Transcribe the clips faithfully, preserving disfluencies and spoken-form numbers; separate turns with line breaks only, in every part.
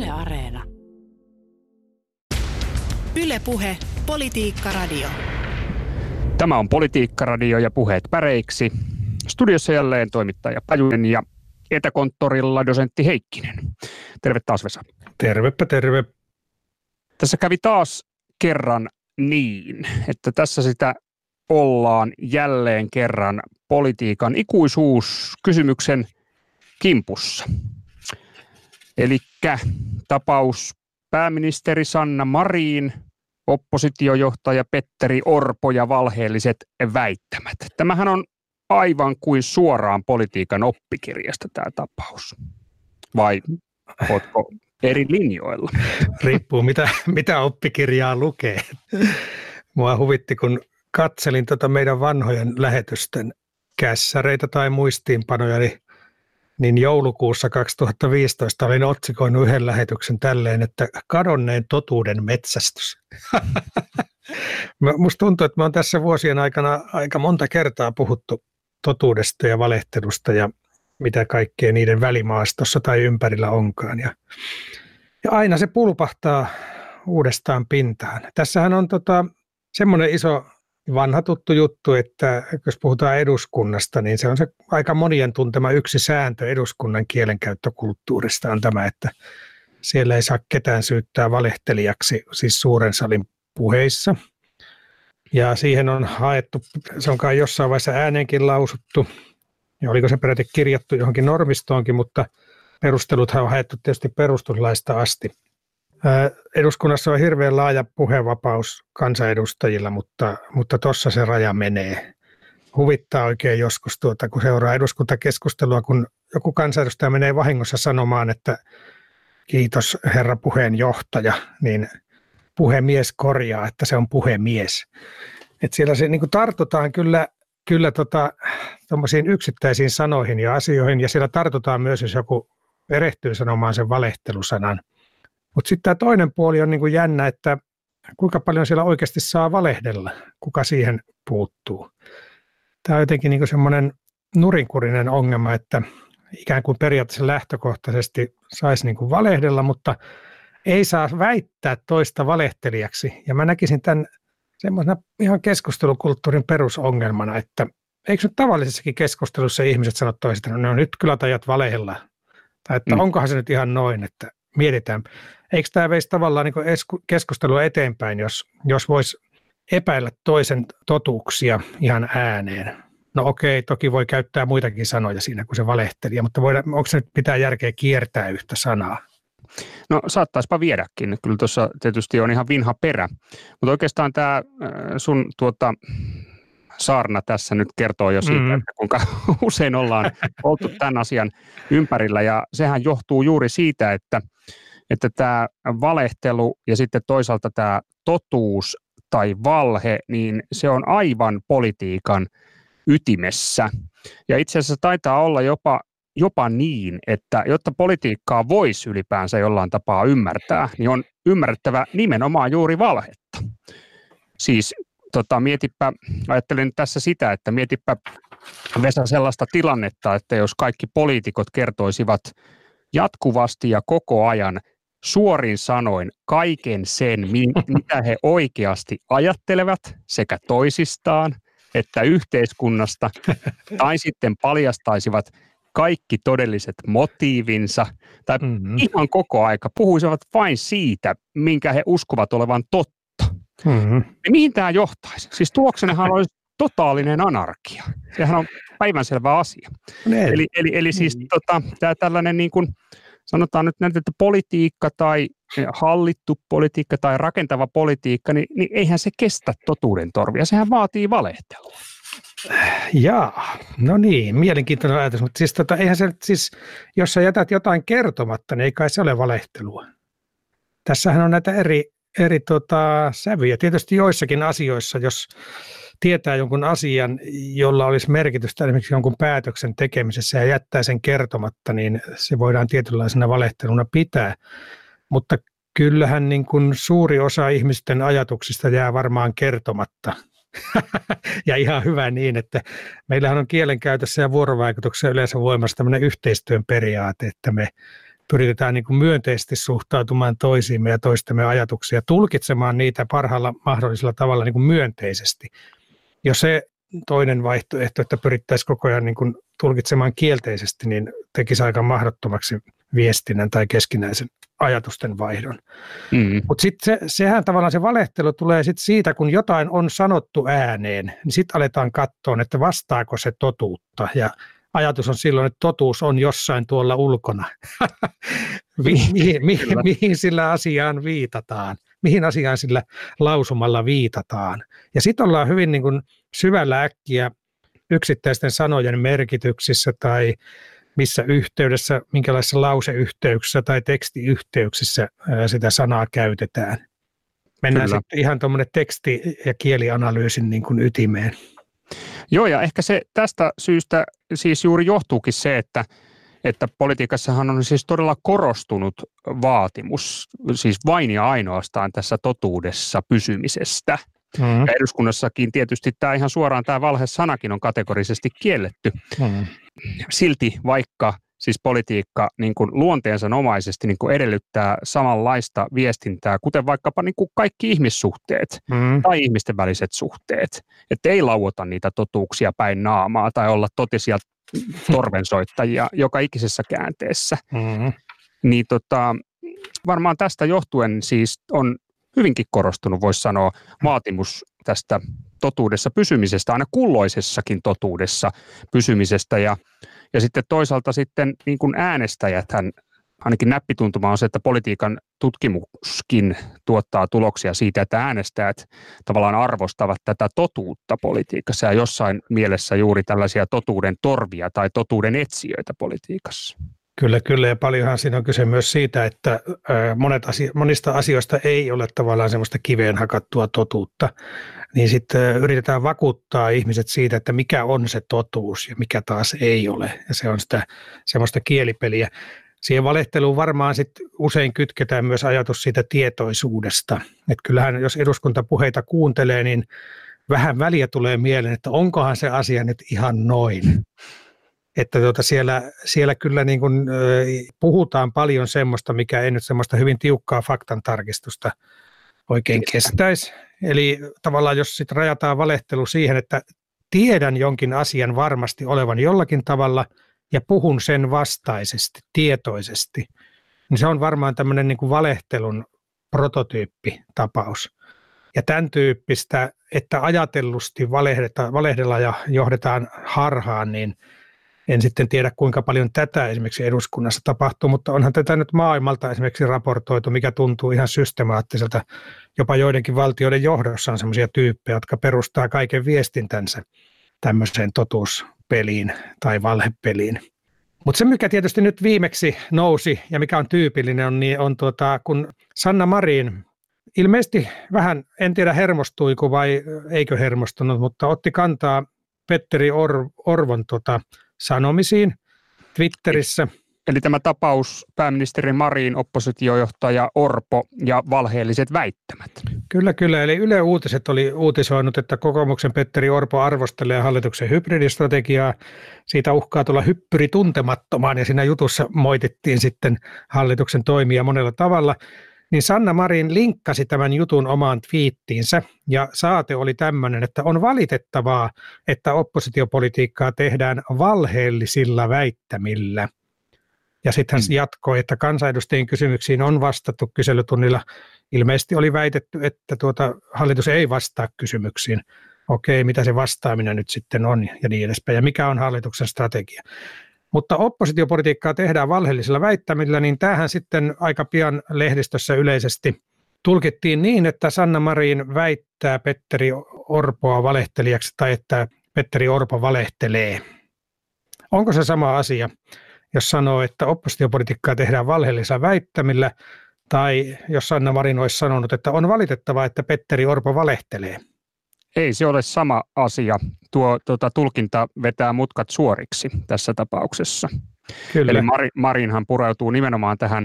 Yle Areena. Yle Puhe, Politiikka Radio.
Tämä on Politiikka Radio ja puheet päreiksi. Studiossa jälleen toimittaja Pajunen ja etäkonttorilla dosentti Heikkinen. Terve taas, Vesa.
Tervepä terve.
Tässä kävi taas kerran niin, että tässä sitä ollaan jälleen kerran politiikan ikuisuuskysymyksen kimpussa. Elikkä tapaus pääministeri Sanna Marin, oppositiojohtaja Petteri Orpo ja valheelliset väittämät. Tämähän on aivan kuin suoraan politiikan oppikirjasta tämä tapaus. Vai oletko eri linjoilla?
Riippuu mitä, mitä oppikirjaa lukee. Mua huvitti, kun katselin tota meidän vanhojen lähetysten kässäreitä tai muistiinpanoja, niin, niin joulukuussa kaksituhattaviisitoista olin otsikoinut yhden lähetyksen tälleen, että kadonneen totuuden metsästys. Musta tuntuu, että me on tässä vuosien aikana aika monta kertaa puhuttu totuudesta ja valehtelusta ja mitä kaikkea niiden välimaastossa tai ympärillä onkaan. Ja, ja aina se pulpahtaa uudestaan pintaan. Tässähän on tota, semmoinen iso vanha tuttu juttu, että jos puhutaan eduskunnasta, niin se on se aika monien tuntema yksi sääntö eduskunnan kielenkäyttökulttuurista on tämä, että siellä ei saa ketään syyttää valehtelijaksi, siis suuren salin puheissa. Ja siihen on haettu, se on kai jossain vaiheessa ääneenkin lausuttu, ja oliko se peräti kirjattu johonkin normistoonkin, mutta perusteluthan on haettu tietysti perustuslaista asti. Eduskunnassa on hirveän laaja puhevapaus kansanedustajilla, mutta mutta tuossa se raja menee. Huvittaa oikein joskus, tuota, kun seuraa eduskuntakeskustelua, kun joku kansanedustaja menee vahingossa sanomaan, että kiitos herra puheenjohtaja, niin puhemies korjaa, että se on puhemies. Et siellä se niin kuin tartutaan kyllä, kyllä tota, yksittäisiin sanoihin ja asioihin, ja siellä tartutaan myös, jos joku erehtyy sanomaan sen valehtelusanan. Mutta sitten tämä toinen puoli on niin kuin jännä, että kuinka paljon siellä oikeasti saa valehdella, kuka siihen puuttuu. Tämä on jotenkin niin kuin semmoinen nurinkurinen ongelma, että ikään kuin periaatteessa lähtökohtaisesti saisi niin kuin valehdella, mutta ei saa väittää toista valehtelijaksi. Ja mä näkisin tämän semmoisena ihan keskustelukulttuurin perusongelmana, että eikö nyt tavallisessakin keskustelussa ihmiset sano toistaan, että no nyt kyllä tajat valehella. Tai että mm. onkohan se nyt ihan noin, että mietitään. Eikö tämä veisi tavallaan niin kuin keskustelua eteenpäin, jos, jos voisi epäillä toisen totuuksia ihan ääneen? No okei, toki voi käyttää muitakin sanoja siinä kuin se valehtelija, mutta voidaan, onko se nyt pitää järkeä kiertää yhtä sanaa?
No saattaispa viedäkin. Kyllä tuossa tietysti on ihan vinha perä. Mutta oikeastaan tämä sun tuota, saarna tässä nyt kertoo jo siitä, mm. että kuinka usein ollaan oltu tämän asian ympärillä. Ja sehän johtuu juuri siitä, että, että tämä valehtelu ja sitten toisaalta tämä totuus tai valhe, niin se on aivan politiikan ytimessä. Ja itse asiassa taitaa olla jopa Jopa niin, että jotta politiikkaa voisi ylipäänsä jollain tapaa ymmärtää, niin on ymmärrettävä nimenomaan juuri valhetta. Siis tota, mietipä, ajattelen tässä sitä, että mietipä Vesa sellaista tilannetta, että jos kaikki poliitikot kertoisivat jatkuvasti ja koko ajan suorin sanoin kaiken sen, mitä he oikeasti ajattelevat sekä toisistaan että yhteiskunnasta, tai sitten paljastaisivat kaikki todelliset motiivinsa, tai mm-hmm. ihan koko aika puhuisivat vain siitä, minkä he uskovat olevan totta. Mm-hmm. Ja mihin tämä johtaisi? Siis tuloksenahan olisi totaalinen anarkia. Sehän on päivänselvä asia. Eli, eli, eli siis mm-hmm. tota, tämä tällainen niin kuin, sanotaan nyt näin, että politiikka tai hallittu politiikka tai rakentava politiikka, niin, niin eihän se kestä totuuden torvia. Sehän vaatii valehtelua.
Jaa, no niin, mielenkiintoinen ajatus, mutta siis, tota, eihän se, siis, jos sä jätät jotain kertomatta, niin ei kai se ole valehtelua. Tässähän on näitä eri, eri tota, sävyjä. Tietysti joissakin asioissa, jos tietää jonkun asian, jolla olisi merkitystä esimerkiksi jonkun päätöksen tekemisessä ja jättää sen kertomatta, niin se voidaan tietynlaisena valehteluna pitää. Mutta kyllähän niin kuin suuri osa ihmisten ajatuksista jää varmaan kertomatta. Ja ihan hyvä niin, että meillähän on kielenkäytössä ja vuorovaikutuksessa yleensä voimassa tämmöinen yhteistyön periaate, että me pyritään niin kuin myönteisesti suhtautumaan toisiimme ja toistemme ajatuksia, tulkitsemaan niitä parhaalla mahdollisella tavalla niin kuin myönteisesti. Jos se toinen vaihtoehto, että pyrittäisiin koko ajan niin kuin tulkitsemaan kielteisesti, niin tekisi aika mahdottomaksi viestinnän tai keskinäisen ajatusten vaihdon. Mm. Mutta sitten se, sehän tavallaan se valehtelu tulee sit siitä, kun jotain on sanottu ääneen, niin sitten aletaan katsoa, että vastaako se totuutta. Ja ajatus on silloin, että totuus on jossain tuolla ulkona. Mi- mihin, mihin, mihin sillä asiaan viitataan? Mihin asiaan sillä lausumalla viitataan? Ja sitten ollaan hyvin niin kun syvällä äkkiä yksittäisten sanojen merkityksissä tai missä yhteydessä, minkälaisessa lauseyhteyksissä tai tekstiyhteyksissä sitä sanaa käytetään. Mennään Kyllä. sitten ihan tuommoinen teksti- ja kielianalyysin niin kuin ytimeen.
Joo, ja ehkä se tästä syystä siis juuri johtuukin se, että, että politiikassahan on siis todella korostunut vaatimus, siis vain ja ainoastaan tässä totuudessa pysymisestä. Mm-hmm. Ja eduskunnassakin tietysti tämä ihan suoraan tämä valhe-sanakin on kategorisesti kielletty. Mm-hmm. Silti vaikka siis politiikka niin kuin luonteensa-omaisesti niin kuin edellyttää samanlaista viestintää, kuten vaikkapa niin kuin kaikki ihmissuhteet mm-hmm. tai ihmisten väliset suhteet. Että ei lauota niitä totuuksia päin naamaa tai olla totisia torvensoittajia joka ikisessä käänteessä. Mm-hmm. Niin tota, varmaan tästä johtuen siis on hyvinkin korostunut, voisi sanoa, vaatimus tästä totuudessa pysymisestä, aina kulloisessakin totuudessa pysymisestä. Ja, ja sitten toisaalta sitten niin kuin äänestäjäthän, ainakin näppituntuma on se, että politiikan tutkimuskin tuottaa tuloksia siitä, että äänestäjät tavallaan arvostavat tätä totuutta politiikassa ja jossain mielessä juuri tällaisia totuuden torvia tai totuuden etsijöitä politiikassa.
Kyllä, kyllä. Ja paljonhan siinä on kyse myös siitä, että monet asio- monista asioista ei ole tavallaan semmoista kiveen hakattua totuutta. Niin sitten yritetään vakuuttaa ihmiset siitä, että mikä on se totuus ja mikä taas ei ole. Ja se on sitä semmoista kielipeliä. Siihen valehteluun varmaan sitten usein kytketään myös ajatus siitä tietoisuudesta. Että kyllähän jos eduskuntapuheita kuuntelee, niin vähän väliä tulee mieleen, että onkohan se asia nyt ihan noin. Että tuota siellä, siellä kyllä niin kuin, ö, puhutaan paljon semmoista, mikä ei nyt semmoista hyvin tiukkaa faktantarkistusta oikein kestäisi. Eli tavallaan jos sitten rajataan valehtelu siihen, että tiedän jonkin asian varmasti olevan jollakin tavalla ja puhun sen vastaisesti, tietoisesti, niin se on varmaan tämmöinen niin kuin valehtelun prototyyppitapaus. Ja tämän tyyppistä, että ajatellusti valehdella ja johdetaan harhaan, niin en sitten tiedä, kuinka paljon tätä esimerkiksi eduskunnassa tapahtuu, mutta onhan tätä nyt maailmalta esimerkiksi raportoitu, mikä tuntuu ihan systemaattiselta. Jopa joidenkin valtioiden johdossa on sellaisia tyyppejä, jotka perustaa kaiken viestintänsä tämmöiseen totuuspeliin tai valhepeliin. Mutta se, mikä tietysti nyt viimeksi nousi ja mikä on tyypillinen, on, niin on tuota, kun Sanna Marin ilmeisesti vähän, en tiedä hermostuiko vai eikö hermostunut, mutta otti kantaa Petteri Or- Orvon tota, sanomisiin Twitterissä.
Eli tämä tapaus pääministeri Marin, oppositiojohtaja Orpo ja valheelliset väittämät.
Kyllä, kyllä. Eli Yle Uutiset oli uutisoinut, että kokoomuksen Petteri Orpo arvostelee hallituksen hybridistrategiaa. Siitä uhkaa tulla hyppyri tuntemattomaan ja siinä jutussa moitittiin sitten hallituksen toimia monella tavalla. Niin Sanna Marin linkkasi tämän jutun omaan twiittiinsä ja saate oli tämmöinen, että on valitettavaa, että oppositiopolitiikkaa tehdään valheellisilla väittämillä. Ja sitten hän jatkoi, että kansanedustajien kysymyksiin on vastattu kyselytunnilla. Ilmeisesti oli väitetty, että tuota, hallitus ei vastaa kysymyksiin. Okei, mitä se vastaaminen nyt sitten on ja niin edespäin. Ja mikä on hallituksen strategia? Mutta oppositiopolitiikkaa tehdään valheellisilla väittämillä, niin tämähän sitten aika pian lehdistössä yleisesti tulkittiin niin, että Sanna Marin väittää Petteri Orpoa valehtelijaksi tai että Petteri Orpo valehtelee. Onko se sama asia, jos sanoo, että oppositiopolitiikkaa tehdään valheellisilla väittämillä, tai jos Sanna Marin olisi sanonut, että on valitettavaa, että Petteri Orpo valehtelee?
Ei se ole sama asia. Tuo tuota, tulkinta vetää mutkat suoriksi tässä tapauksessa. Kyllä. Eli Mar- Marinhan pureutuu nimenomaan tähän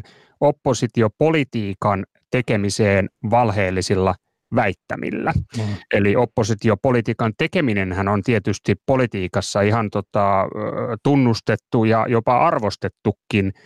oppositiopolitiikan tekemiseen valheellisilla väittämillä. Mm. Eli oppositiopolitiikan tekeminenhän on tietysti politiikassa ihan tota, tunnustettu ja jopa arvostettukin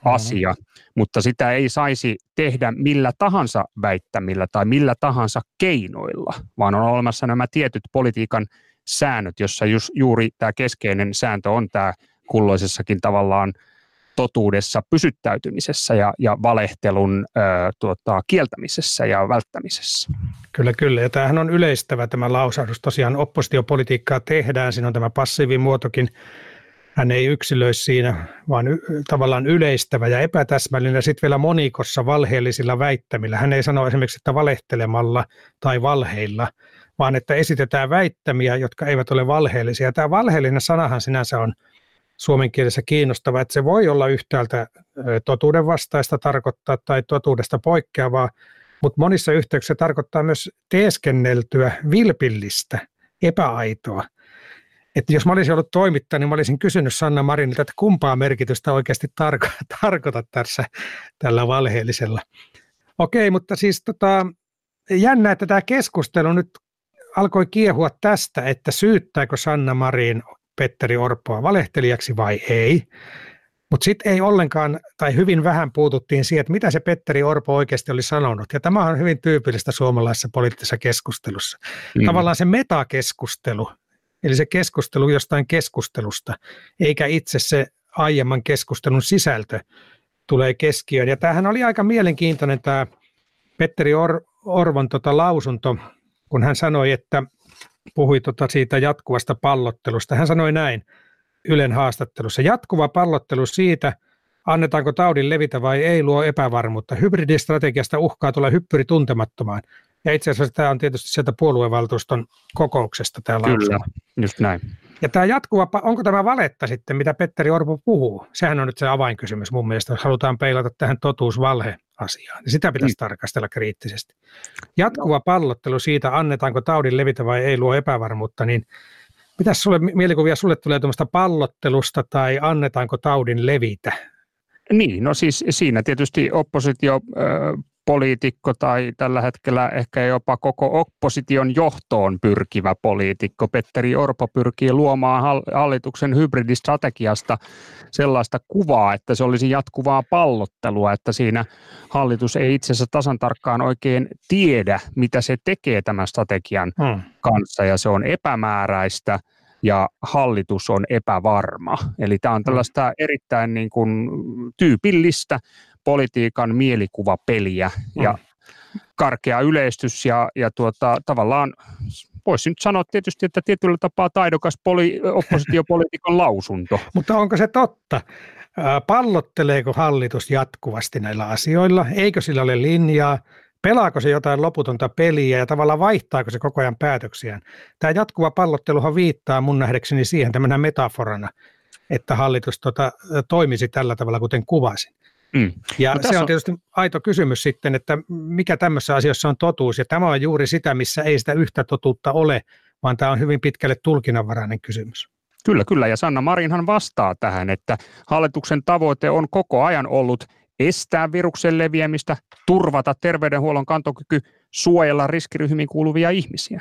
asia, mm-hmm. mutta sitä ei saisi tehdä millä tahansa väittämillä tai millä tahansa keinoilla, vaan on olemassa nämä tietyt politiikan säännöt, jossa just, juuri tämä keskeinen sääntö on tämä kulloisessakin tavallaan totuudessa pysyttäytymisessä ja, ja valehtelun ö, tuota, kieltämisessä ja välttämisessä.
Kyllä, kyllä. Ja tämähän on yleistävä tämä lausahdus. Tosiaan oppositiopolitiikkaa tehdään, siinä on tämä passiivimuotokin. Hän ei yksilöi siinä, vaan y- tavallaan yleistävä ja epätäsmällinen. Sitten vielä monikossa valheellisilla väittämillä. Hän ei sano esimerkiksi, että valehtelemalla tai valheilla, vaan että esitetään väittämiä, jotka eivät ole valheellisia. Tämä valheellinen sanahan sinänsä on suomen kielessä kiinnostava, että se voi olla yhtäältä totuuden vastaista tarkoittaa tai totuudesta poikkeavaa, mutta monissa yhteyksissä tarkoittaa myös teeskenneltyä, vilpillistä, epäaitoa. Että jos mä olisin ollut toimittaja, niin mä olisin kysynyt Sanna Marinilta, että kumpaa merkitystä oikeasti tarko- tarkoitat tässä tällä valheellisella. Okei, mutta siis tota, jännä, että tämä keskustelu nyt alkoi kiehua tästä, että syyttääkö Sanna Marin Petteri Orpoa valehtelijaksi vai ei. Mutta sitten ei ollenkaan, tai hyvin vähän puututtiin siihen, että mitä se Petteri Orpo oikeasti oli sanonut. Ja tämä on hyvin tyypillistä suomalaisessa poliittisessa keskustelussa. Mm. Tavallaan se metakeskustelu, eli se keskustelu jostain keskustelusta, eikä itse se aiemman keskustelun sisältö tulee keskiöön. Ja tämähän oli aika mielenkiintoinen tämä Petteri Or- Orvon tota lausunto, kun hän sanoi, että puhui tota siitä jatkuvasta pallottelusta. Hän sanoi näin Ylen haastattelussa. Jatkuva pallottelu siitä, annetaanko taudin levitä vai ei, luo epävarmuutta. Hybridistrategiasta uhkaa tulla hyppyri tuntemattomaan. Ja itse asiassa tämä on tietysti sieltä puoluevaltuuston kokouksesta tämä lausuma.
Kyllä, just näin.
Ja tämä jatkuva, onko tämä valetta sitten, mitä Petteri Orpo puhuu? Sehän on nyt se avainkysymys mun mielestä, jos halutaan peilata tähän totuus-valhe-asiaan. Ja sitä pitäisi mm. tarkastella kriittisesti. Jatkuva pallottelu siitä, annetaanko taudin levitä vai ei, luo epävarmuutta, niin mitäs sulle, mielikuvia sulle tulee tuommoista pallottelusta tai annetaanko taudin levitä?
Niin, no siis siinä tietysti oppositio... Äh, poliitikko tai tällä hetkellä ehkä jopa koko opposition johtoon pyrkivä poliitikko Petteri Orpo pyrkii luomaan hallituksen hybridistrategiasta sellaista kuvaa, että se olisi jatkuvaa pallottelua, että siinä hallitus ei itse asiassa tasan tarkkaan oikein tiedä, mitä se tekee tämän strategian hmm. kanssa, ja se on epämääräistä ja hallitus on epävarma. Eli tämä on tällaista erittäin niin kuin tyypillistä politiikan mielikuvapeliä ja mm. karkea yleistys ja, ja tuota, tavallaan voisi nyt sanoa tietysti, että tietyllä tapaa taidokas poli, oppositiopoliitikon lausunto.
Mutta onko se totta? Pallotteleeko hallitus jatkuvasti näillä asioilla? Eikö sillä ole linjaa? Pelaako se jotain loputonta peliä ja tavallaan vaihtaako se koko ajan päätöksiään? Tämä jatkuva pallotteluhan viittaa mun nähdäkseni siihen tämmöinen metaforana, että hallitus tota, toimisi tällä tavalla, kuten kuvasin. Mm. Ja no, se on tietysti aito kysymys sitten, että mikä tämmöisessä asiassa on totuus, ja tämä on juuri sitä, missä ei sitä yhtä totuutta ole, vaan tämä on hyvin pitkälle tulkinnanvarainen kysymys.
Kyllä, kyllä, ja Sanna Marinhan vastaa tähän, että hallituksen tavoite on koko ajan ollut estää viruksen leviämistä, turvata terveydenhuollon kantokyky, suojella riskiryhmiin kuuluvia ihmisiä.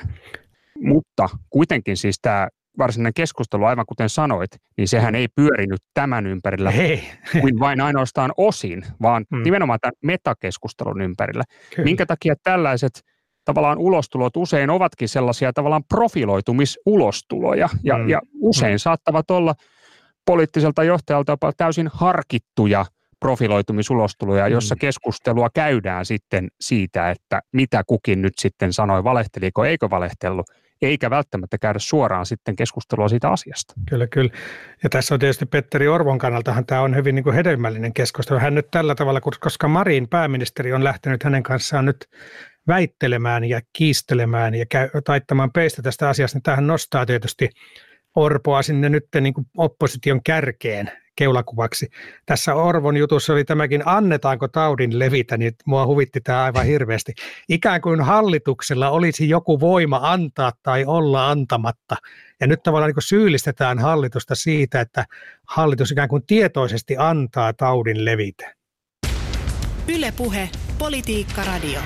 Mutta kuitenkin siis tämä varsinainen keskustelu, aivan kuten sanoit, niin sehän ei pyörinyt tämän ympärillä
Hei.
kuin vain ainoastaan osin, vaan hmm. nimenomaan tämän metakeskustelun ympärillä. Kyllä. Minkä takia tällaiset tavallaan ulostulot usein ovatkin sellaisia tavallaan profiloitumisulostuloja ja, hmm. ja usein hmm. saattavat olla poliittiselta johtajalta jopa täysin harkittuja profiloitumisulostuloja, jossa keskustelua käydään sitten siitä, että mitä kukin nyt sitten sanoi, valehteliko, eikö valehtellut, eikä välttämättä käydä suoraan sitten keskustelua siitä asiasta.
Kyllä, kyllä. Ja tässä on tietysti Petteri Orvon kannaltahan tämä on hyvin niin kuin hedelmällinen keskustelu. Hän nyt tällä tavalla, koska Marin pääministeri on lähtenyt hänen kanssaan nyt väittelemään ja kiistelemään ja käy, taittamaan peistä tästä asiasta, niin tämähän nostaa tietysti Orpoa sinne nyt niin kuin opposition kärkeen keulakuvaksi. Tässä Orvon jutussa oli tämäkin, annetaanko taudin levitä, niin mua huvitti tämä aivan hirveästi. Ikään kuin hallituksella olisi joku voima antaa tai olla antamatta. Ja nyt tavallaan niin kuin syyllistetään hallitusta siitä, että hallitus ikään kuin tietoisesti antaa taudin levitä.
Yle Puhe, Politiikka Radio.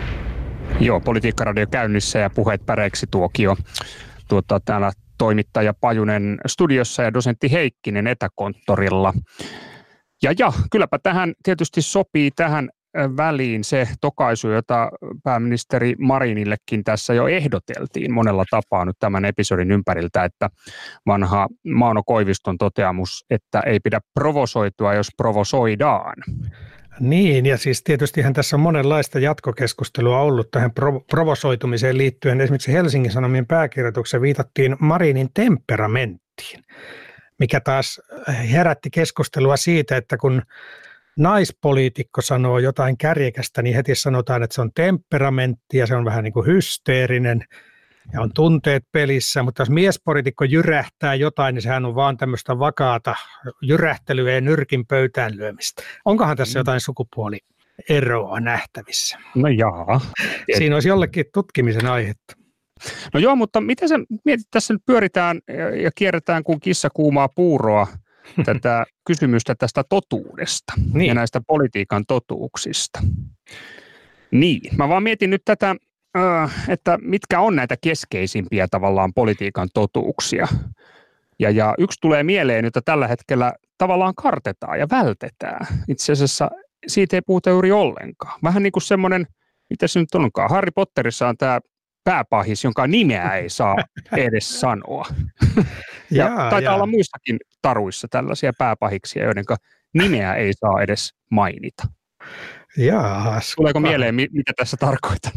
Joo, Politiikka Radio käynnissä ja puheet päreiksi tuokio. Tuota, täällä toimittaja Pajunen studiossa ja dosentti Heikkinen etäkonttorilla. Ja, ja kylläpä tähän tietysti sopii tähän väliin se tokaisu, jota pääministeri Marinillekin tässä jo ehdoteltiin monella tapaa nyt tämän episodin ympäriltä, että vanha Mauno Koiviston toteamus, että ei pidä provosoitua, jos provosoidaan.
Niin, ja siis tietystihän tässä on monenlaista jatkokeskustelua ollut tähän provo- provosoitumiseen liittyen. Esimerkiksi Helsingin Sanomien pääkirjoituksessa viitattiin Marinin temperamenttiin, mikä taas herätti keskustelua siitä, että kun naispoliitikko sanoo jotain kärjekästä, niin heti sanotaan, että se on temperamentti ja se on vähän niin kuin hysteerinen ja on tunteet pelissä, mutta jos miespoliitikko jyrähtää jotain, niin sehän on vaan tämmöistä vakaata jyrähtelyä ja nyrkin pöytään lyömistä. Onkohan tässä jotain sukupuolieroa nähtävissä?
No jaa.
Siinä olisi jollekin tutkimisen aihetta.
No joo, mutta miten sä mietit, tässä nyt pyöritään ja kierretään kuin kissa kuumaa puuroa tätä kysymystä tästä totuudesta niin. Ja näistä politiikan totuuksista. Niin, mä vaan mietin nyt tätä, että mitkä on näitä keskeisimpiä tavallaan politiikan totuuksia. Ja, ja yksi tulee mieleen, jota tällä hetkellä tavallaan kartetaan ja vältetään. Itse asiassa siitä ei puhuta juuri ollenkaan. Vähän niin kuin semmoinen, mitä se nyt onkaan, Harry Potterissa on tämä pääpahis, jonka nimeä ei saa edes sanoa. Ja jaa, taitaa jaa. olla muissakin taruissa tällaisia pääpahiksia, joiden nimeä ei saa edes mainita.
Jaas.
Tuleeko mieleen, mitä tässä tarkoitan?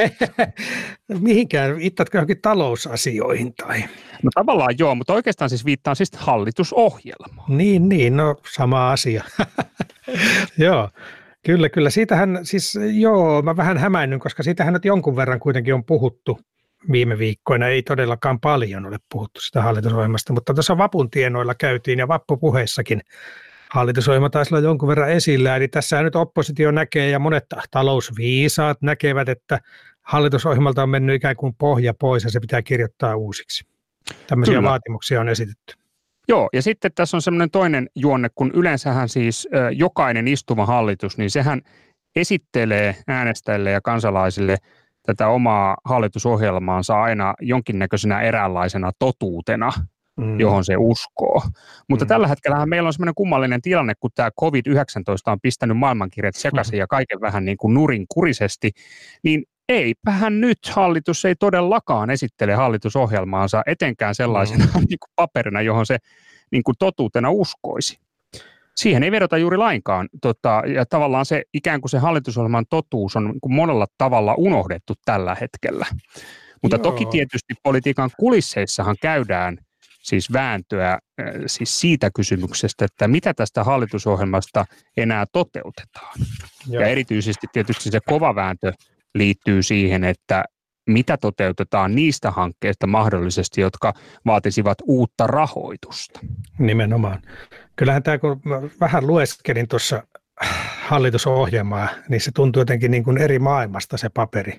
Mihinkään, viittaatko johonkin talousasioihin tai?
No tavallaan joo, mutta oikeastaan siis viittaan siis hallitusohjelmaan.
Niin, niin, no sama asia. Joo. Kyllä, kyllä. Siitähän siis, joo, mä vähän hämännyn, koska siitähän nyt jonkun verran kuitenkin on puhuttu viime viikkoina. Ei todellakaan paljon ole puhuttu sitä hallitusohjelmasta, mutta tuossa vapun tienoilla käytiin ja vappupuheissakin hallitusohjelma taisi olla jonkun verran esillä. Eli tässä nyt oppositio näkee ja monet talousviisaat näkevät, että hallitusohjelmalta on mennyt ikään kuin pohja pois ja se pitää kirjoittaa uusiksi. Tämmöisiä kyllä. vaatimuksia on esitetty.
Joo, ja sitten tässä on semmoinen toinen juonne, kun yleensähän siis ö, jokainen istuva hallitus, niin sehän esittelee äänestäjille ja kansalaisille tätä omaa hallitusohjelmaansa aina jonkinnäköisenä eräänlaisena totuutena, mm. johon se uskoo. Mutta mm. tällä hetkellä meillä on semmoinen kummallinen tilanne, kun tämä covid yhdeksäntoista on pistänyt maailmankirjat sekaisin mm. ja kaiken vähän niin kuin nurinkurisesti, niin eipähän nyt hallitus ei todellakaan esittele hallitusohjelmaansa etenkään sellaisena mm. niin kuin paperina, johon se niin kuin totuutena uskoisi. Siihen ei vedota juuri lainkaan. Tota, ja tavallaan se ikään kuin se hallitusohjelman totuus on niin kuin monella tavalla unohdettu tällä hetkellä. Mutta Joo. toki tietysti politiikan kulisseissahan käydään siis vääntöä siis siitä kysymyksestä, että mitä tästä hallitusohjelmasta enää toteutetaan. Joo. Ja erityisesti tietysti se kova vääntö liittyy siihen, että mitä toteutetaan niistä hankkeista mahdollisesti, jotka vaatisivat uutta rahoitusta.
Nimenomaan. Kyllähän tämä, kun vähän lueskelin tuossa hallitusohjelmaa, niin se tuntuu jotenkin niin kuin eri maailmasta se paperi.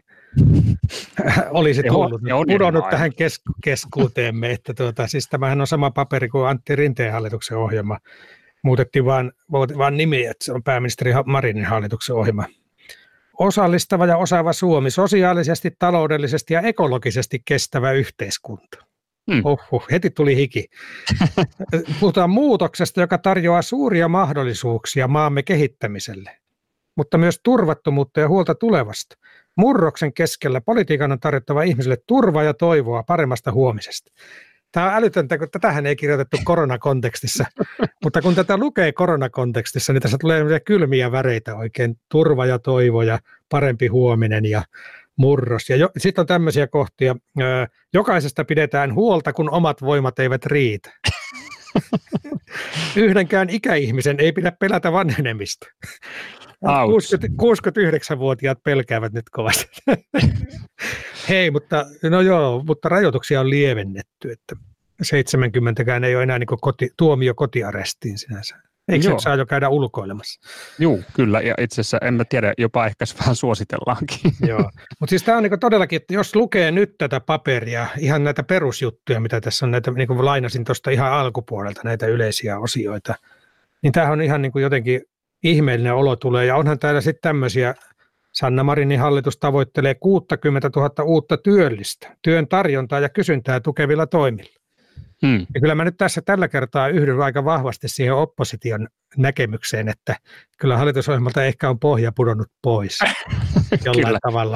Olisi tullut, pudonnut tähän kes- keskuuteemme, että tuota, siis tämähän on sama paperi kuin Antti Rinteen hallituksen ohjelma. Muutettiin vaan, vaan nimi, että se on pääministeri Marinin hallituksen ohjelma. Osallistava ja osaava Suomi, sosiaalisesti, taloudellisesti ja ekologisesti kestävä yhteiskunta. Hmm. Ohuh, heti tuli hiki. Puhutaan muutoksesta, joka tarjoaa suuria mahdollisuuksia maamme kehittämiselle, mutta myös turvattomuutta ja huolta tulevasta. Murroksen keskellä politiikan on tarjottava ihmisille turvaa ja toivoa paremmasta huomisesta. Tämä on älytöntä, kun tätähän ei kirjoitettu koronakontekstissa, mutta kun tätä lukee koronakontekstissa, niin tässä tulee kylmiä väreitä oikein, turva ja toivo ja parempi huominen ja murros. Ja jo, sitten on tämmöisiä kohtia, jokaisesta pidetään huolta, kun omat voimat eivät riitä. Yhdenkään ikäihmisen ei pidä pelätä vanhenemista. kuusikymmentäyhdeksänvuotiaat pelkäävät nyt kovasti. Hei, mutta, no joo, mutta rajoituksia on lievennetty, että seitsemänkymmentäkään ei ole enää niin kuin koti, tuomio kotiarestiin sinänsä. Eikö se saa jo käydä ulkoilemassa?
Joo, kyllä, ja itse asiassa en mä tiedä, jopa ehkä se vähän suositellaankin.
Joo, mutta siis tämä on niin todellakin, että jos lukee nyt tätä paperia, ihan näitä perusjuttuja, mitä tässä on, näitä, niin kuin lainasin tuosta ihan alkupuolelta näitä yleisiä osioita, niin tämähän on ihan niin kuin jotenkin ihmeellinen olo tulee, ja onhan täällä sitten tämmöisiä, Sanna Marinin hallitus tavoittelee kuusikymmentätuhatta uutta työllistä, työn tarjontaa ja kysyntää tukevilla toimilla.
Hmm.
Ja kyllä mä nyt tässä tällä kertaa yhdyn aika vahvasti siihen opposition näkemykseen, että kyllä hallitusohjelmalta ehkä on pohja pudonnut pois jollain
kyllä.
tavalla.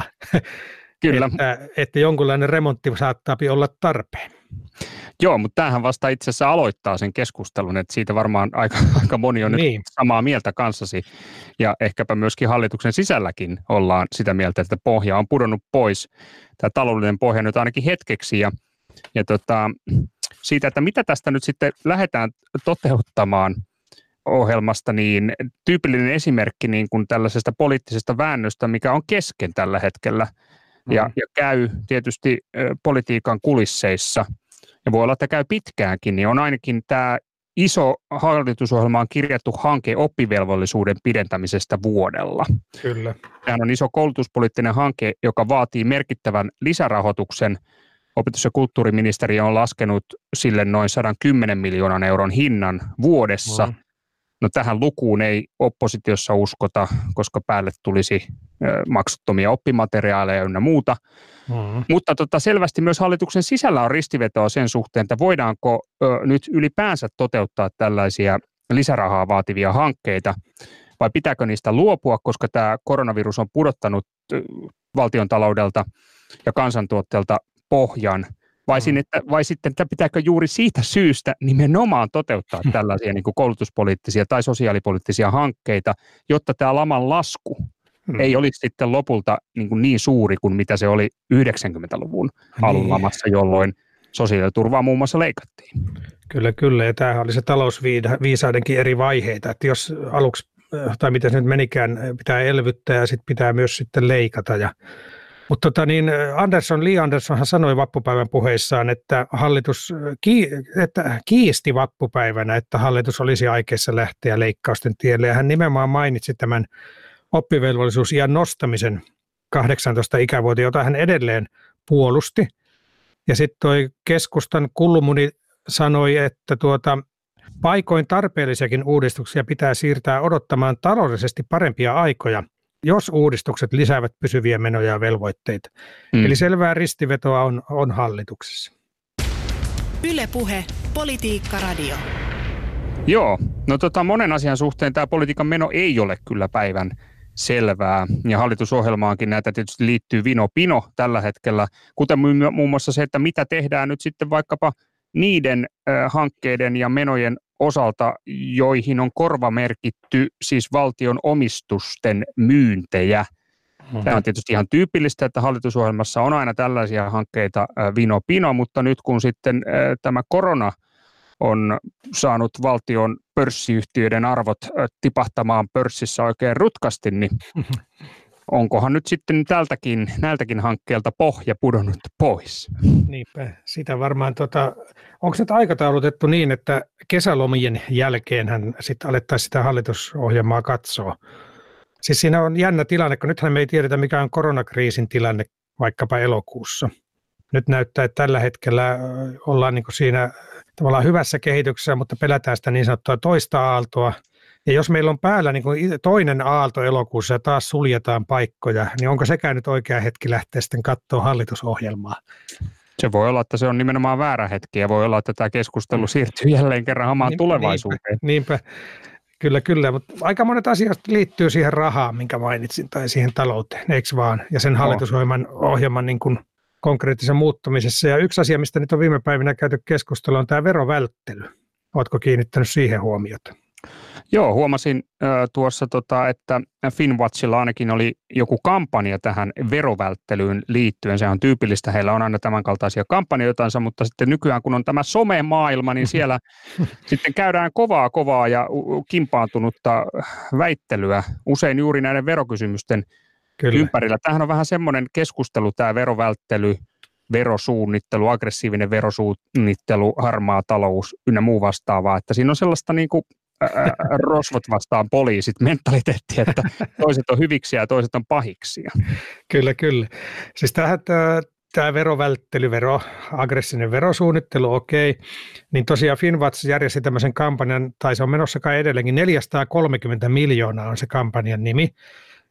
Kyllä.
Että, että jonkunlainen remontti saattaa olla tarpeen.
Joo, mutta tämähän vasta itse asiassa aloittaa sen keskustelun, että siitä varmaan aika, aika moni on niin. nyt samaa mieltä kanssasi. Ja ehkäpä myöskin hallituksen sisälläkin ollaan sitä mieltä, että pohja on pudonnut pois. Tämä taloudellinen pohja nyt ainakin hetkeksi. Ja, ja tota, siitä, että mitä tästä nyt sitten lähdetään toteuttamaan ohjelmasta, niin tyypillinen esimerkki niin kuin tällaisesta poliittisesta väännöstä, mikä on kesken tällä hetkellä. Ja, mm. ja käy tietysti ö, politiikan kulisseissa. Ja voi olla, että käy pitkäänkin, niin on ainakin tämä iso hallitusohjelmaan kirjattu hanke oppivelvollisuuden pidentämisestä vuodella.
Kyllä.
Tämä on iso koulutuspoliittinen hanke, joka vaatii merkittävän lisärahoituksen. Opetus- ja kulttuuriministeriö on laskenut sille noin sata kymmenen miljoonan euron hinnan vuodessa. Mm. No tähän lukuun ei oppositiossa uskota, koska päälle tulisi maksuttomia oppimateriaaleja ynnä muuta. Mm. Mutta tota, selvästi myös hallituksen sisällä on ristivetoa sen suhteen, että voidaanko ö, nyt ylipäänsä toteuttaa tällaisia lisärahaa vaativia hankkeita, vai pitääkö niistä luopua, koska tämä koronavirus on pudottanut ö, valtiontaloudelta ja kansantuotteelta pohjan, vai, mm. sinne, vai sitten, että pitääkö juuri siitä syystä nimenomaan toteuttaa tällaisia niin kuin koulutuspoliittisia tai sosiaalipoliittisia hankkeita, jotta tämä laman lasku Hmm. ei olisi sitten lopulta niin, kuin niin suuri kuin mitä se oli yhdeksänkymmentäluvun alun niin. lamassa, jolloin sosiaaliturvaa muun muassa leikattiin.
Kyllä, kyllä. Ja tämähän oli se talousviisaudenkin eri vaiheita, että jos aluksi, tai miten se nyt menikään, pitää elvyttää ja sitten pitää myös sitten leikata. Ja, mutta tota niin, Andersson, Li Anderssonhan sanoi vappupäivän puheissaan, että hallitus ki, että kiisti vappupäivänä, että hallitus olisi aikeissa lähteä leikkausten tielle. Ja hän nimenomaan mainitsi tämän oppivelvollisuusiän nostamisen kahdeksantoista ikävuoteen, jota hän edelleen puolusti. Ja sitten toi keskustan Kulmuni sanoi, että tuota, paikoin tarpeellisiakin uudistuksia pitää siirtää odottamaan taloudellisesti parempia aikoja, jos uudistukset lisäävät pysyviä menoja ja velvoitteita. Mm. Eli selvää ristivetoa on, on hallituksessa.
Yle Puhe, Politiikka Radio.
Joo, no tota, monen asian suhteen tämä politiikan meno ei ole kyllä päivän selvää, ja hallitusohjelmaankin näitä tietysti liittyy vino pino tällä hetkellä, kuten muun muassa se, että mitä tehdään nyt sitten vaikkapa niiden äh, hankkeiden ja menojen osalta, joihin on korvamerkitty siis valtion omistusten myyntejä. Mm-hmm. Tämä on tietysti ihan tyypillistä, että hallitusohjelmassa on aina tällaisia hankkeita äh, vino pino, mutta nyt kun sitten äh, tämä korona on saanut valtion pörssiyhtiöiden arvot tipahtamaan pörssissä oikein rutkasti, niin onkohan nyt sitten tältäkin, näiltäkin hankkeelta pohja pudonnut pois?
Niinpä, sitä varmaan, tota, onko nyt aikataulutettu niin, että kesälomien jälkeenhän sitten alettaisiin sitä hallitusohjelmaa katsoa? Siis siinä on jännä tilanne, kun nythän me ei tiedetä, mikä on koronakriisin tilanne vaikkapa elokuussa. Nyt näyttää, että tällä hetkellä ollaan niin kuin siinä tavallaan hyvässä kehityksessä, mutta pelätään sitä niin sanottua toista aaltoa. Ja jos meillä on päällä niin kuin toinen aalto elokuussa ja taas suljetaan paikkoja, niin onko sekään nyt oikea hetki lähteä sitten katsoa hallitusohjelmaa?
Se voi olla, että se on nimenomaan väärä hetki ja voi olla, että tämä keskustelu siirtyy jälleen kerran hamaan niin, tulevaisuuteen.
Niinpä, niinpä, kyllä, kyllä, mutta aika monet asiat liittyy siihen rahaan, minkä mainitsin, tai siihen talouteen, eikö vaan? Ja sen hallitusohjelman ohjelman niin kuin konkreettisen muuttumisessa. Ja yksi asia, mistä nyt on viime päivinä käyty keskustelua, on tämä verovälttely. Oletko kiinnittänyt siihen huomiota?
Joo, huomasin äh, tuossa, tota, että Finwatchilla ainakin oli joku kampanja tähän verovälttelyyn liittyen. Se on tyypillistä, heillä on aina tämän kaltaisia kampanjoitansa, mutta sitten nykyään kun on tämä some-maailma, niin siellä sitten käydään kovaa kovaa ja kimpaantunutta väittelyä usein juuri näiden verokysymysten Kyllä. ympärillä. Tämähän on vähän semmoinen keskustelu, tämä verovälttely, verosuunnittelu, aggressiivinen verosuunnittelu, harmaa talous ynnä muu vastaavaa, että siinä on sellaista niin kuin ää, rosvot vastaan poliisit mentaliteetti, että toiset on hyviksi ja toiset on pahiksi.
Kyllä, kyllä. Siis tähän tämä verovälttely, vero, aggressiivinen verosuunnittelu, okei, niin tosiaan Finwatch järjesti tämmöisen kampanjan, tai se on menossa kai edelleenkin, neljäsataakolmekymmentä miljoonaa on se kampanjan nimi.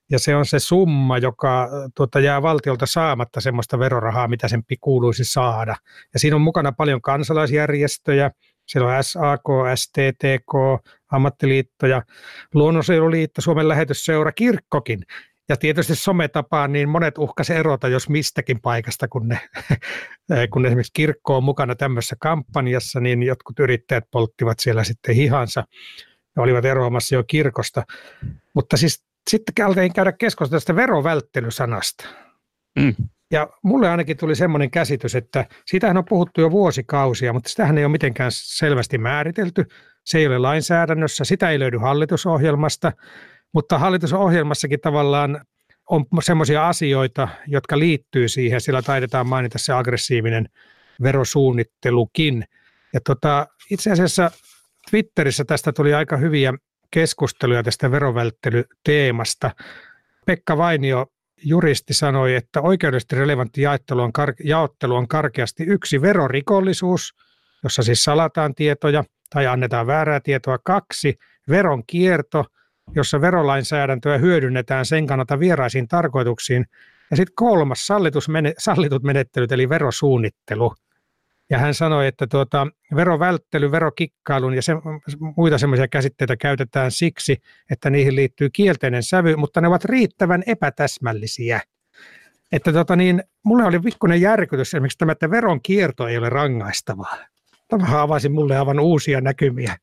ja se on se summa, joka tuota, jää valtiolta saamatta semmoista verorahaa, mitä sen kuuluisi saada. Ja siinä on mukana paljon kansalaisjärjestöjä, siellä on S A K, S T T K, ammattiliittoja, Luonnonsuojeluliitto, Suomen lähetysseura, kirkkokin. Ja tietysti sometapaan niin monet uhkas erota, jos mistäkin paikasta, kun, ne, kun esimerkiksi kirkko on mukana tämmöisessä kampanjassa, niin jotkut yrittäjät polttivat siellä sitten hihansa ja olivat eroamassa jo kirkosta. Mutta siis sitten alein käydä keskustelua tästä verovälttelysanasta. Mm. Ja mulle ainakin tuli semmoinen käsitys, että siitähän on puhuttu jo vuosikausia, mutta sitähän ei ole mitenkään selvästi määritelty. Se ei ole lainsäädännössä, sitä ei löydy hallitusohjelmasta, mutta hallitusohjelmassakin tavallaan on semmoisia asioita, jotka liittyy siihen. Sillä taidetaan mainita se aggressiivinen verosuunnittelukin. Ja tota, itse asiassa Twitterissä tästä tuli aika hyviä keskusteluja tästä verovälttelyteemasta. Pekka Vainio, juristi, sanoi, että oikeudellisesti relevantti jaottelu on, kar- jaottelu on karkeasti yksi verorikollisuus, jossa siis salataan tietoja tai annetaan väärää tietoa. Kaksi, veronkierto, jossa verolainsäädäntöä hyödynnetään sen kannalta vieraisiin tarkoituksiin. Ja sitten kolmas, sallitut menettelyt eli verosuunnittelu. Ja hän sanoi, että tuota, verovälttely, verokikkailun ja se, muita semmoisia käsitteitä käytetään siksi, että niihin liittyy kielteinen sävy, mutta ne ovat riittävän epätäsmällisiä. Että tota niin, mulle oli pikkuinen järkytys esimerkiksi tämä, että veronkierto ei ole rangaistavaa. Tämä avasi mulle aivan uusia näkymiä.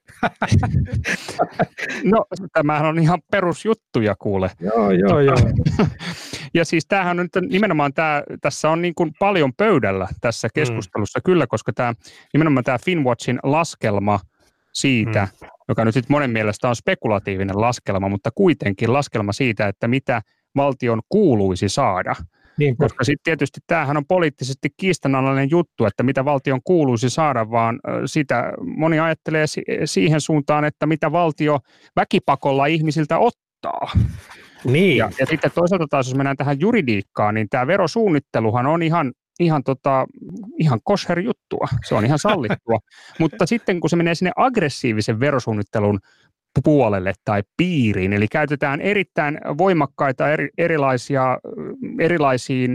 No, tämähän on ihan perusjuttuja, kuule.
Joo, joo, joo.
Ja siis tämähän on nyt nimenomaan tämä, tässä on niin kuin paljon pöydällä tässä keskustelussa mm. kyllä, koska tämä, nimenomaan tämä Finnwatchin laskelma siitä, mm. joka nyt monen mielestä on spekulatiivinen laskelma, mutta kuitenkin laskelma siitä, että mitä valtion kuuluisi saada. Niinpä. Koska sitten tietysti tämähän on poliittisesti kiistanalainen juttu, että mitä valtion kuuluisi saada, vaan sitä moni ajattelee siihen suuntaan, että mitä valtio väkipakolla ihmisiltä ottaa.
Niin.
Ja, ja sitten toisaalta taas, jos mennään tähän juridiikkaan, niin tämä verosuunnitteluhan on ihan, ihan, tota, ihan kosher-juttua. Se on ihan sallittua. Mutta sitten kun se menee sinne aggressiivisen verosuunnittelun puolelle tai piiriin, eli käytetään erittäin voimakkaita eri, erilaisia, erilaisiin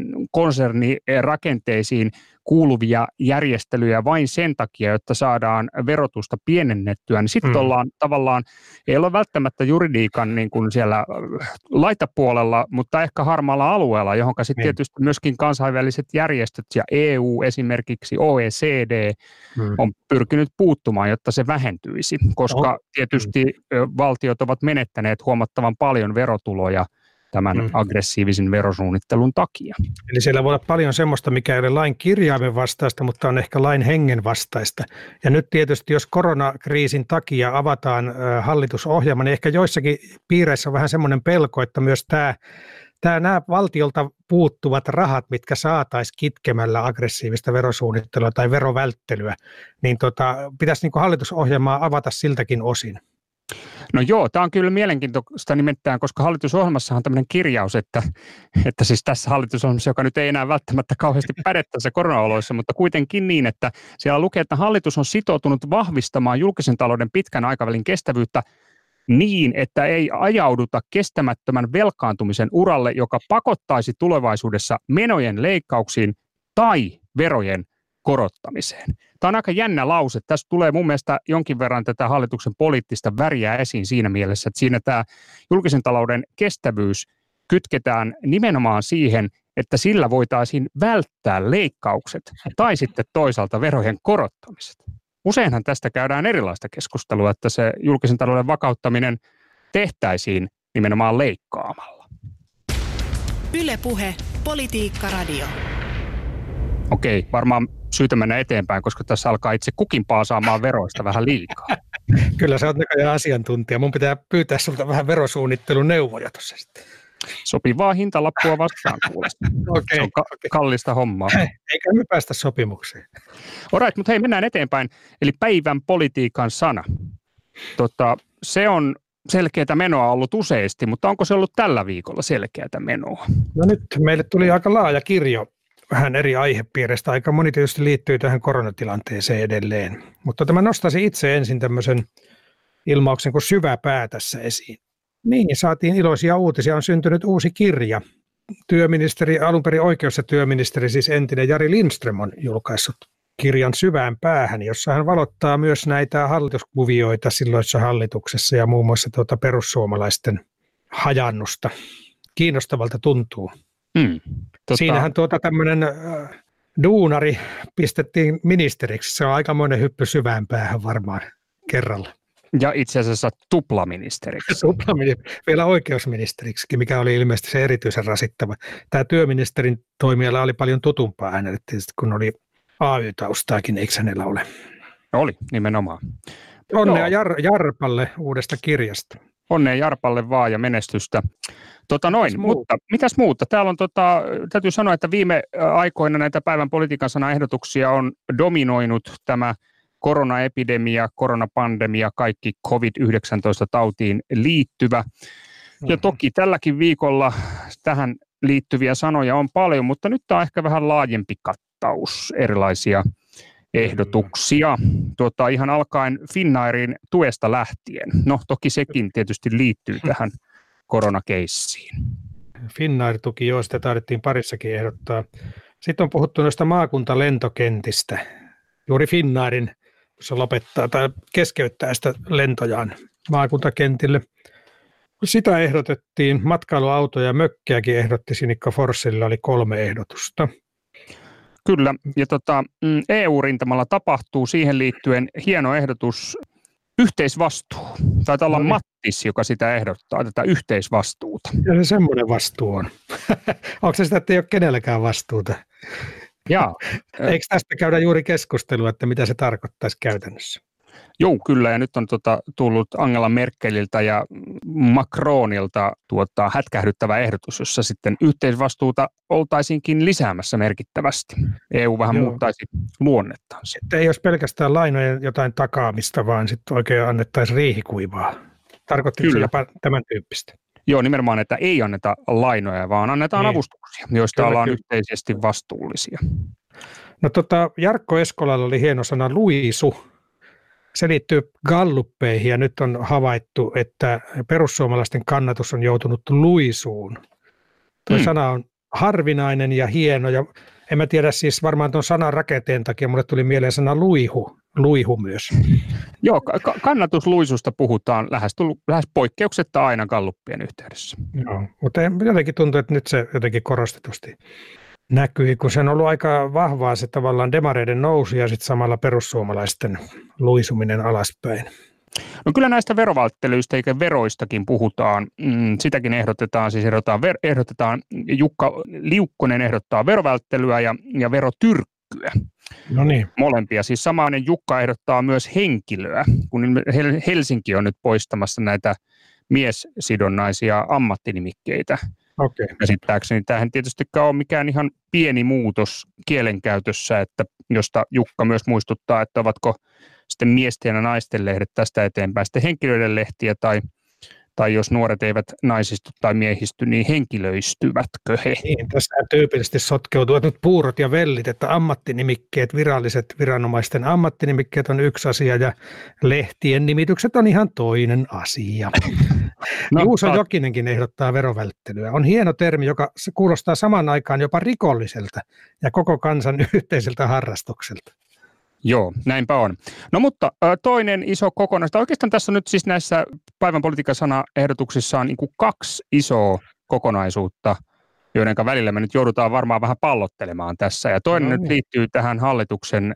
konsernirakenteisiin kuuluvia järjestelyjä vain sen takia, jotta saadaan verotusta pienennettyä, niin sitten mm. ollaan tavallaan, ei ole välttämättä juridiikan niin kuin siellä laitapuolella, mutta ehkä harmaalla alueella, johon sitten mm. tietysti myöskin kansainväliset järjestöt ja E U esimerkiksi, O E C D mm. on pyrkinyt puuttumaan, jotta se vähentyisi, koska oh. tietysti mm. valtiot ovat menettäneet huomattavan paljon verotuloja tämän mm. aggressiivisen verosuunnittelun takia.
Eli siellä voi olla paljon semmoista, mikä ei ole lain kirjaimen vastaista, mutta on ehkä lain hengen vastaista. Ja nyt tietysti, jos koronakriisin takia avataan hallitusohjelma, niin ehkä joissakin piireissä on vähän semmoinen pelko, että myös tämä, tämä nämä valtiolta puuttuvat rahat, mitkä saataisiin kitkemällä aggressiivista verosuunnittelua tai verovälttelyä, niin tota, pitäisi niin kuin hallitusohjelmaa avata siltäkin osin.
No joo, tämä on kyllä mielenkiintoista nimittäin, koska hallitusohjelmassahan on tämmöinen kirjaus, että, että siis tässä hallitusohjelmassa, joka nyt ei enää välttämättä kauheasti päde tässä korona-oloissa, mutta kuitenkin niin, että siellä lukee, että hallitus on sitoutunut vahvistamaan julkisen talouden pitkän aikavälin kestävyyttä niin, että ei ajauduta kestämättömän velkaantumisen uralle, joka pakottaisi tulevaisuudessa menojen leikkauksiin tai verojen korottamiseen. Tämä on aika jännä lause. Tässä tulee mun mielestä jonkin verran tätä hallituksen poliittista väriä esiin siinä mielessä, että siinä tämä julkisen talouden kestävyys kytketään nimenomaan siihen, että sillä voitaisiin välttää leikkaukset tai sitten toisaalta verojen korottamiset. Useinhan tästä käydään erilaista keskustelua, että se julkisen talouden vakauttaminen tehtäisiin nimenomaan leikkaamalla.
Yle Puhe, Politiikka Radio.
Okei, varmaan syytä mennä eteenpäin, koska tässä alkaa itse kukin paasaamaan veroista vähän liikaa.
Kyllä sä oot näköjään asiantuntija. Mun pitää pyytää sulta vähän verosuunnittelun neuvoja tuossa sitten.
Sopivaa hintalappua vastaan kuulesta.
Okay,
Se on ka-
okay.
kallista hommaa.
Eikä me päästä sopimukseen.
Alright, mutta hei, mennään eteenpäin. Eli päivän politiikan sana. Tota, se on selkeätä menoa ollut useasti, mutta onko se ollut tällä viikolla selkeätä menoa?
No nyt meille tuli aika laaja kirjo vähän eri aihepiireistä. Aika moni tietysti liittyy tähän koronatilanteeseen edelleen. Mutta mä nostaisin itse ensin tämmöisen ilmauksen kuin syvä pää tässä esiin. Niin, saatiin iloisia uutisia. On syntynyt uusi kirja. Työministeri, alun perin oikeus- ja työministeri, siis entinen Jari Lindström on julkaissut kirjan Syvään päähän, jossa hän valottaa myös näitä hallituskuvioita silloisessa hallituksessa ja muun muassa tuota perussuomalaisten hajannusta. Kiinnostavalta tuntuu.
Hmm, tota...
Siinähän tuota tämmöinen äh, duunari pistettiin ministeriksi. Se on aikamoinen hyppy syvään päähän varmaan kerralla.
Ja itse asiassa tuplaministeriksi.
Tuplaministeriksi, vielä oikeusministeriksi, mikä oli ilmeisesti se erityisen rasittava. Tämä työministerin toimiala oli paljon tutumpaa hänelle, kun oli A Y-taustaakin, eikö hänellä ole?
Oli, nimenomaan.
Onnea Jar- Jarpalle uudesta kirjasta.
Onnea Jarpalle vaan ja menestystä. Tota noin, mitäs mutta muuta? mitäs muuta? Täällä on, tota, täytyy sanoa, että viime aikoina näitä päivän politiikan sanaehdotuksia on dominoinut tämä koronaepidemia, koronapandemia, kaikki covid yhdeksäntoista tautiin liittyvä. Ja toki tälläkin viikolla tähän liittyviä sanoja on paljon, mutta nyt tämä on ehkä vähän laajempi kattaus erilaisia ehdotuksia. Tuota, ihan alkaen Finnairin tuesta lähtien. No toki sekin tietysti liittyy tähän koronakeissiin.
Finnair-tuki, joo, sitä taidettiin parissakin ehdottaa. Sitten on puhuttu noista maakuntalentokentistä. Juuri Finnairin, kun se lopettaa tai keskeyttää sitä lentojaan maakuntakentille. Sitä ehdotettiin. Matkailuautoja ja mökkiäkin ehdotti Sinikka Forssilla, oli kolme ehdotusta.
Kyllä, ja tota, E U-rintamalla tapahtuu siihen liittyen hieno ehdotus, yhteisvastuu. Taitaa olla no niin. Mattis, joka sitä ehdottaa, tätä yhteisvastuuta.
Ja se semmoinen vastuu on. Onko se sitä, että ei ole kenelläkään vastuuta?
Jaa.
Eikö tästä käydä juuri keskustelua, että mitä se tarkoittaisi käytännössä?
Joo, kyllä, ja nyt on tota, tullut Angela Merkeliltä ja Macronilta tuota, hätkähdyttävä ehdotus, jossa sitten yhteisvastuuta oltaisiinkin lisäämässä merkittävästi. E U vähän Joo. muuttaisi luonnettaan.
Sitten ei olisi pelkästään lainojen jotain takaamista, vaan sitten oikein annettaisiin riihikuivaa. Tarkoittiko se jopa tämän tyyppistä?
Joo, nimenomaan, että ei anneta lainoja, vaan annetaan niin. avustuksia, joista kyllä, ollaan kyllä. yhteisesti vastuullisia.
No tota, Jarkko Eskolalla oli hieno sana luisu. Se liittyy galluppeihin ja nyt on havaittu, että perussuomalaisten kannatus on joutunut luisuun. Tuo hmm. sana on harvinainen ja hieno ja en mä tiedä siis varmaan tuon sanan rakenteen takia mulle tuli mieleen sana luihu, luihu myös.
Joo, kannatusluisusta puhutaan lähes, tullut, lähes poikkeuksetta aina galluppien yhteydessä.
Joo, mutta jotenkin tuntuu, että nyt se jotenkin korostetusti näkyi, kun se on ollut aika vahvaa se tavallaan demareiden nousu ja sitten samalla perussuomalaisten luisuminen alaspäin.
No kyllä näistä verovälttelyistä eikä veroistakin puhutaan. Mm, sitäkin ehdotetaan, siis ehdotetaan, ehdotetaan, Jukka Liukkonen ehdottaa verovälttelyä ja, ja verotyrkkyä.
No niin.
Molempia. Siis samainen Jukka ehdottaa myös henkilöä, kun Helsinki on nyt poistamassa näitä miessidonnaisia ammattinimikkeitä.
Okay.
Käsittääkseni tämähän tietystikään ole mikään ihan pieni muutos kielenkäytössä, että josta Jukka myös muistuttaa, että ovatko sitten miesten ja naisten lehdet tästä eteenpäin sitten henkilöiden lehtiä tai, tai jos nuoret eivät naisistu tai miehisty, niin henkilöistyvätkö he?
Niin, tässä tyypillisesti sotkeutuvat nyt puurot ja vellit, että ammattinimikkeet, viralliset viranomaisten ammattinimikkeet on yksi asia ja lehtien nimitykset on ihan toinen asia. No, Juuso Jokinenkin ehdottaa verovälttelyä. On hieno termi, joka kuulostaa saman aikaan jopa rikolliselta ja koko kansan yhteiseltä harrastukselta.
Joo, näinpä on. No mutta toinen iso kokonaisuus, oikeastaan tässä on nyt siis näissä päivän politiikan sanaehdotuksissa on niin kuin kaksi isoa kokonaisuutta, joiden välillä me nyt joudutaan varmaan vähän pallottelemaan tässä. Ja toinen no niin. nyt liittyy tähän hallituksen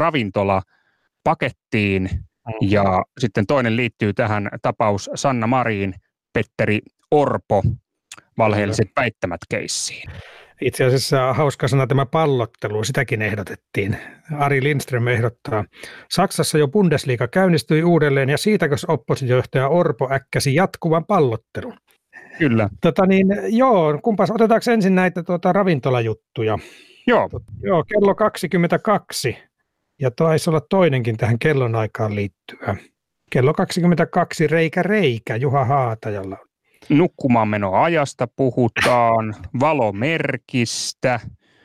ravintolapakettiin mm. ja sitten toinen liittyy tähän tapaus Sanna Marin, Petteri Orpo, valheelliset väittämät keissiin.
Itse asiassa hauska sana tämä pallottelu, sitäkin ehdotettiin. Ari Lindström ehdottaa. Saksassa jo Bundesliga käynnistyi uudelleen ja siitäkös oppositiojohtaja Orpo äkkäsi jatkuvan pallottelun.
Kyllä.
Tota niin, joo, kumpas, otetaanko ensin näitä tuota, ravintolajuttuja?
Joo.
Joo, kello kaksikymmentäkaksi ja taisi olla toinenkin tähän kellonaikaan liittyvä. Kello kaksikymmentäkaksi reikä reikä Juha Haatajalla.
Nukkumaanmenoajasta puhutaan, valomerkistä,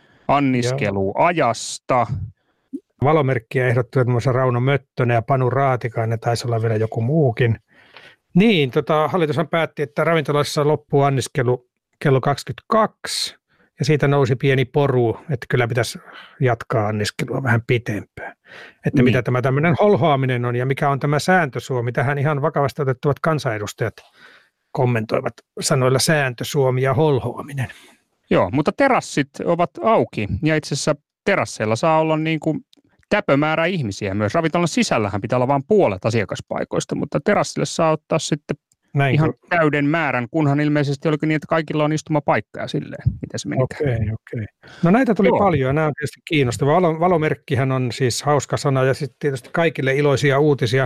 anniskeluajasta.
Valomerkkiä ehdottivat muun muassa Rauno Möttönen ja Panu Raatikainen, taisi olla vielä joku muukin. Niin, tota, hallitushan päätti, että ravintolassa loppuu anniskelu kello kaksikymmentäkaksi ja siitä nousi pieni poru, että kyllä pitäisi jatkaa anniskelua vähän pitempään. Että niin. Mitä tämä tämmöinen holhoaminen on ja mikä on tämä sääntösuomi. Tähän ihan vakavasti otettavat kansanedustajat kommentoivat sanoilla sääntösuomi ja holhoaminen.
Joo, mutta terassit ovat auki ja itse asiassa terasseilla saa olla niin kuin täpömäärä ihmisiä myös. Ravintolan sisällähän pitää olla vain puolet asiakaspaikoista, mutta terassille saa ottaa sitten Näin, ihan kun... täyden määrän, kunhan ilmeisesti olikin niin, että kaikilla on istumapaikka ja silleen, miten se menikään.
Okei, okay, okei. Okay. No näitä tuli Joo. paljon ja nämä on tietysti kiinnostavaa. Valo, valomerkkihän on siis hauska sana ja sitten tietysti kaikille iloisia uutisia,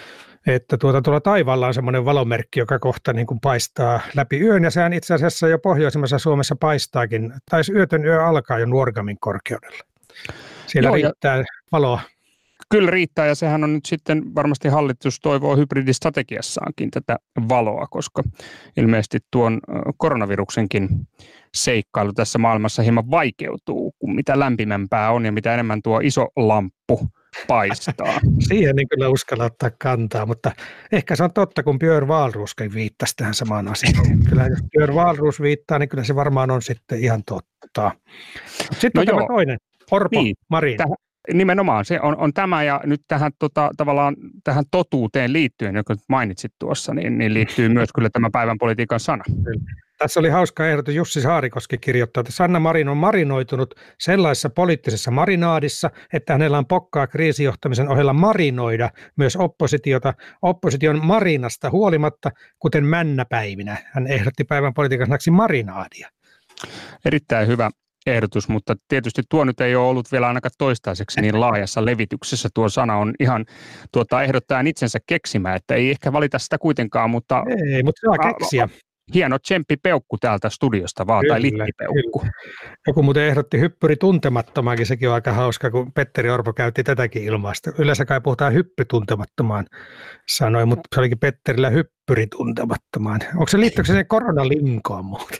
että tuota, tuolla taivaalla on semmoinen valomerkki, joka kohta niin kuin paistaa läpi yön ja sehän itse asiassa jo pohjoisimmassa Suomessa paistaakin. Taisi yötön yö alkaa jo Nuorgamin korkeudella. Siellä Joo, riittää ja... valoa.
Kyllä riittää ja sehän on nyt sitten varmasti hallitus toivoo hybridistrategiassaankin tätä valoa, koska ilmeisesti tuon koronaviruksenkin seikkailu tässä maailmassa hieman vaikeutuu, kun mitä lämpimämpää on ja mitä enemmän tuo iso lamppu paistaa.
Siihen niin kyllä uskalla ottaa kantaa, mutta ehkä se on totta, kun Björn Wahlrooskin viittasi tähän samaan asiaan. Kyllä jos Björn Wahlroos viittaa, niin kyllä se varmaan on sitten ihan totta. Sitten no on joo. tämä toinen, Orpo, niin, Marin. Täh-
Nimenomaan, se on, on tämä ja nyt tähän, tota, tavallaan, tähän totuuteen liittyen, joka mainitsit tuossa, niin, niin liittyy myös kyllä tämä päivän politiikan sana.
Tässä oli hauska ehdotus, Jussi Saarikoski kirjoittaa, että Sanna Marin on marinoitunut sellaisessa poliittisessa marinaadissa, että hänellä on pokkaa kriisijohtamisen ohella marinoida myös oppositiota, opposition marinasta huolimatta, kuten männäpäivinä. Hän ehdotti päivän politiikan sanaksi marinaadia.
Erittäin hyvä ehdotus, mutta tietysti tuo nyt ei ole ollut vielä ainakaan toistaiseksi niin laajassa levityksessä. Tuo sana on ihan tuota, ehdottajan itsensä keksimä, että ei ehkä valita sitä kuitenkaan, mutta...
Ei, mutta saa keksiä.
Hieno tsemppipeukku täältä studiosta vaan, kyllä, tai littipeukku. Kyllä. Joku
muuten ehdotti hyppyri tuntemattomaakin, sekin on aika hauska, kun Petteri Orpo käytti tätäkin ilmaista. Yleensä kai puhutaan hyppy tuntemattomaan, sanoi, mutta se olikin Petterillä hyppyri tuntemattomaan. Onko se liittyykö se koronalinkoon muuten?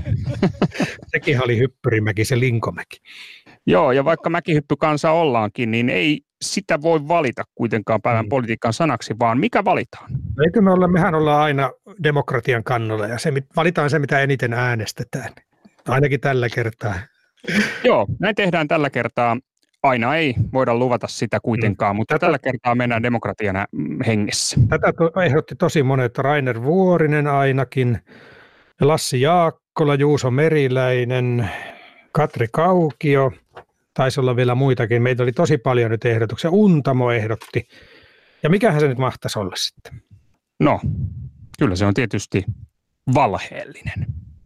Sekin oli hyppyrimäki, se linkomäki.
Joo, ja vaikka mäkihyppykansa ollaankin, niin ei sitä voi valita kuitenkaan päivän mm. politiikan sanaksi, vaan mikä valitaan?
Eikö me olla, mehän ollaan aina demokratian kannalla ja se, valitaan se, mitä eniten äänestetään. Ainakin tällä kertaa.
Joo, näin tehdään tällä kertaa. Aina ei voida luvata sitä kuitenkaan, mm. mutta tätä, tällä kertaa mennään demokratiana hengessä.
Tätä to, ehdotti tosi monet, Rainer Vuorinen ainakin, Lassi Jaakkola, Juuso Meriläinen, Katri Kaukio. Taisi olla vielä muitakin. Meitä oli tosi paljon nyt ehdotuksia. Untamo ehdotti. Ja mikähän se nyt mahtaisi olla sitten?
No, kyllä se on tietysti valheellinen.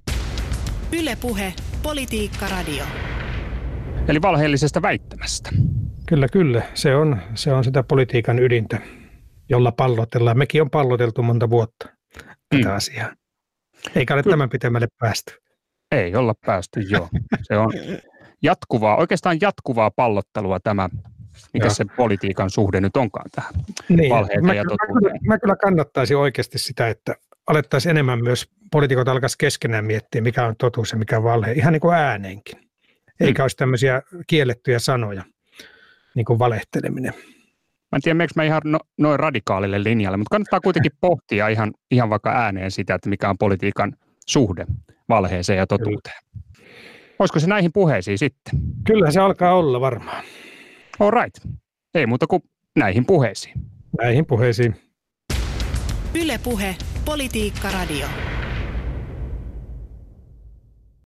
Yle Puhe, Politiikka Radio.
Eli valheellisesta väittämästä.
Kyllä, kyllä. Se on, se on sitä politiikan ydintä, jolla pallotellaan. Mekin on palloteltu monta vuotta tätä mm. asiaa. Eikä ole kyllä. tämän pitemmälle päästy.
Ei olla päästy, joo. Se on... Jatkuvaa, oikeastaan jatkuvaa pallottelua tämä, mikä Joo. se politiikan suhde nyt onkaan tähän niin, valheeseen mä, ja totuuteen.
Mä, mä kyllä kannattaisin oikeasti sitä, että alettaisiin enemmän myös poliitikot alkaisi keskenään miettiä, mikä on totuus ja mikä on valhe, ihan niin kuin ääneenkin. Eikä hmm. olisi tämmöisiä kiellettyjä sanoja, niin kuin valehteleminen.
Mä en tiedä, meneekö mä ihan no, noin radikaalille linjalle, mutta kannattaa kuitenkin pohtia ihan, ihan vaikka ääneen sitä, että mikä on politiikan suhde valheeseen ja totuuteen. Kyllä. Olisiko se näihin puheisiin sitten?
Kyllä se alkaa olla varmaan.
All right. Ei muuta kuin näihin puheisiin.
Näihin puheisiin.
Yle Puhe, Politiikka Radio.